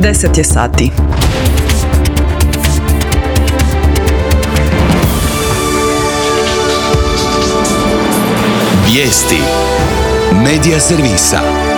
10 je sati. Vijesti Medija servisa.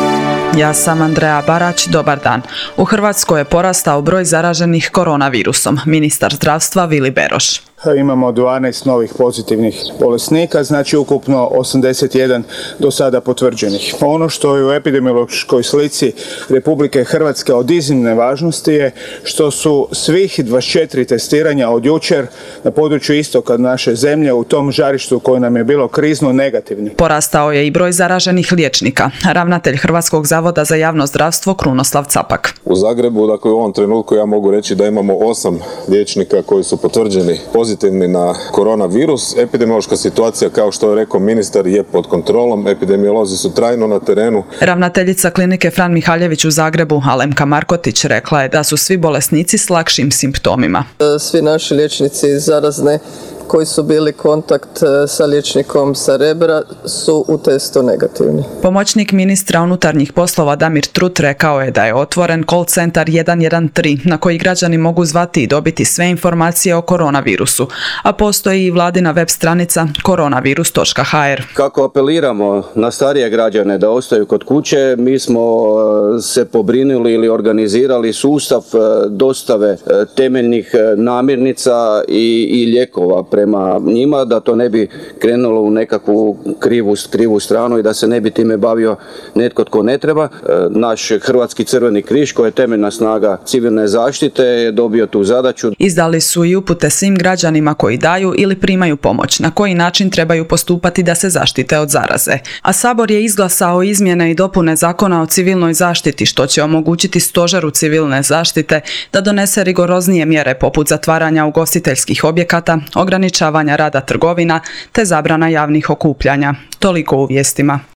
Ja sam Andreja Barać, dobar dan. U Hrvatskoj je porastao broj zaraženih koronavirusom. Ministar zdravstva Vili Beroš. Imamo 12 novih pozitivnih bolesnika, znači ukupno 81 do sada potvrđenih. Ono što je u epidemiološkoj slici Republike Hrvatske od iznimne važnosti je što su svih 24 testiranja od jučer na području istoka naše zemlje u tom žarištu koje nam je bilo krizno negativni. Porastao je i broj zaraženih liječnika. Ravnatelj Hrvatskog zavoda za javno zdravstvo Krunoslav Capak. U Zagrebu, dakle u ovom trenutku ja mogu reći da imamo 8 liječnika koji su potvrđeni pozitivni na koronavirus. Epidemiološka situacija, kao što je rekao ministar, je pod kontrolom. Epidemiolozi su trajno na terenu. Ravnateljica klinike Fran Mihaljević u Zagrebu, Alemka Markotić, rekla je da su svi bolesnici s lakšim simptomima. Svi naši liječnici zarazne koji su bili kontakt sa liječnikom sa Rebra su u testu negativni. Pomoćnik ministra unutarnjih poslova Damir Trut rekao je da je otvoren call centar 113 na koji građani mogu zvati i dobiti sve informacije o koronavirusu, a postoji i vladina web stranica koronavirus.hr. Kako apeliramo na starije građane da ostaju kod kuće, mi smo se pobrinuli ili organizirali sustav dostave temeljnih namirnica i lijekova prema njima, da to ne bi krenulo u nekakvu krivu stranu i da se ne bi time bavio netko tko ne treba. Naš Hrvatski Crveni križ, koji je temeljna snaga civilne zaštite, je dobio tu zadaću. Izdali su i upute svim građanima koji daju ili primaju pomoć, na koji način trebaju postupati da se zaštite od zaraze. A Sabor je izglasao izmjene i dopune Zakona o civilnoj zaštiti, što će omogućiti Stožeru civilne zaštite da donese rigoroznije mjere poput zatvaranja ugostiteljskih objekata, ograničavanja rada trgovina te zabrana javnih okupljanja. Toliko u vijestima.